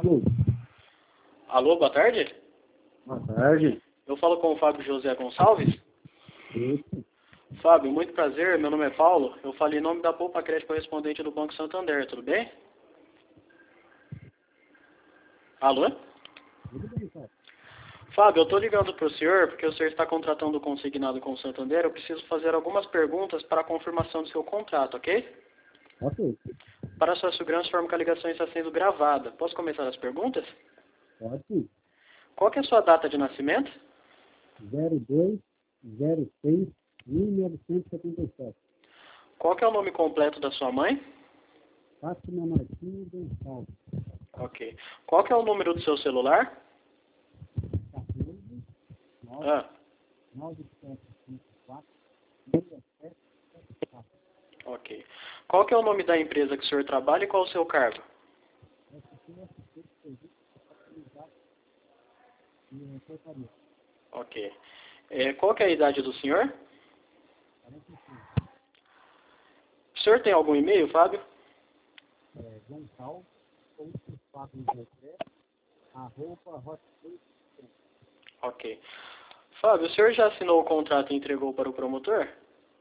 Alô, boa tarde. Boa tarde. Eu falo com o Fábio José Gonçalves. Isso. Fábio, muito prazer, meu nome é Paulo. Eu falei em nome da Poupa Crédito correspondente do Banco Santander, tudo bem? Alô? Tudo bem, Fábio? Fábio, eu estou ligando para o senhor porque o senhor está contratando consignado com o Santander. Eu preciso fazer algumas perguntas para a confirmação do seu contrato, ok? Ok. Para a sua segurança, informo que a ligação está sendo gravada. Posso começar as perguntas? Pode sim. Qual que é a sua data de nascimento? 02/06/1977. Qual que é o nome completo da sua mãe? Fátima Martins Gonçalves. Ok. Qual que é o número do seu celular? 14 Ah, 9754 6774. ok. Qual que é o nome da empresa que o senhor trabalha e qual o seu cargo? SPSC de serviço atualizado e portaria. Ok. Qual que é a idade do senhor? 45. O senhor tem algum e-mail, Fábio? Gonçalves, @hotmail.com. Ok. Fábio, o senhor já assinou o contrato e entregou para o promotor?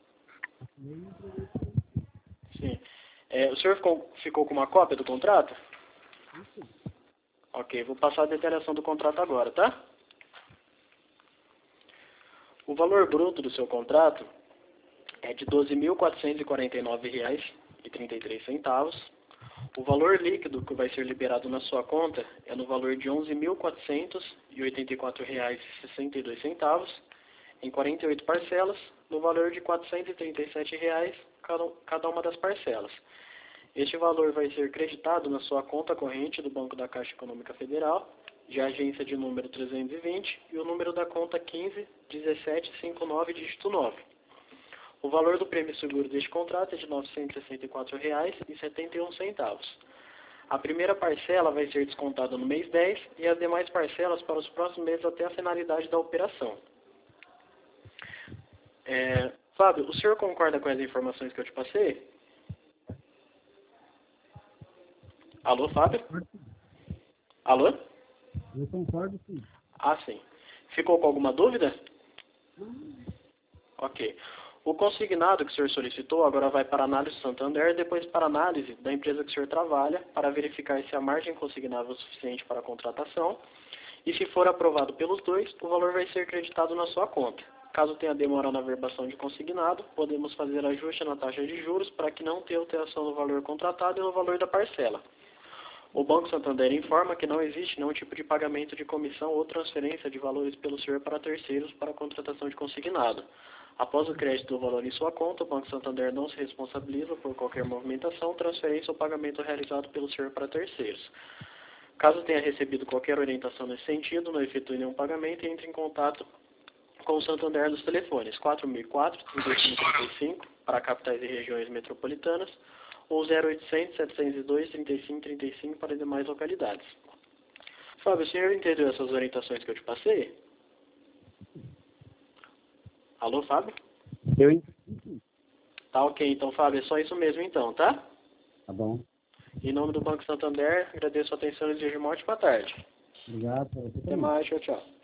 Sim. O senhor ficou com uma cópia do contrato? Isso. Ok, vou passar a detalhação do contrato agora, tá? O valor bruto do seu contrato é de R$ 12.449,33. O valor líquido que vai ser liberado na sua conta é no valor de R$ 11.484,62, em 48 parcelas, no valor de R$ 437 cada uma das parcelas. Este valor vai ser creditado na sua conta corrente do Banco da Caixa Econômica Federal, de agência de número 320 e o número da conta 151759, dígito 9. O valor do prêmio seguro deste contrato é de R$ 964,71. A primeira parcela vai ser descontada no mês 10 e as demais parcelas para os próximos meses até a finalidade da operação. Fábio, o senhor concorda com as informações que eu te passei? Alô, Fábio? Alô? Eu concordo, sim. Ah, sim. Ficou com alguma dúvida? Ok. O consignado que o senhor solicitou agora vai para a análise do Santander e depois para a análise da empresa que o senhor trabalha para verificar se a margem consignável é suficiente para a contratação e se for aprovado pelos dois, o valor vai ser creditado na sua conta. Caso tenha demora na verbação de consignado, podemos fazer ajuste na taxa de juros para que não tenha alteração no valor contratado e no valor da parcela. O Banco Santander informa que não existe nenhum tipo de pagamento de comissão ou transferência de valores pelo senhor para terceiros para a contratação de consignado. Após o crédito do valor em sua conta, o Banco Santander não se responsabiliza por qualquer movimentação, transferência ou pagamento realizado pelo senhor para terceiros. Caso tenha recebido qualquer orientação nesse sentido, não efetue nenhum pagamento e entre em contato com o Santander nos telefones 4004-3535 para capitais e regiões metropolitanas ou 0800-702-3535 para demais localidades. Fábio, o senhor entendeu essas orientações que eu te passei? Alô, Fábio? Eu entendi. Tá ok, então, Fábio, é só isso mesmo então, tá? Tá bom. Em nome do Banco Santander, agradeço a atenção e desejo uma ótima tarde. Obrigado para você Até também. mais, tchau, tchau.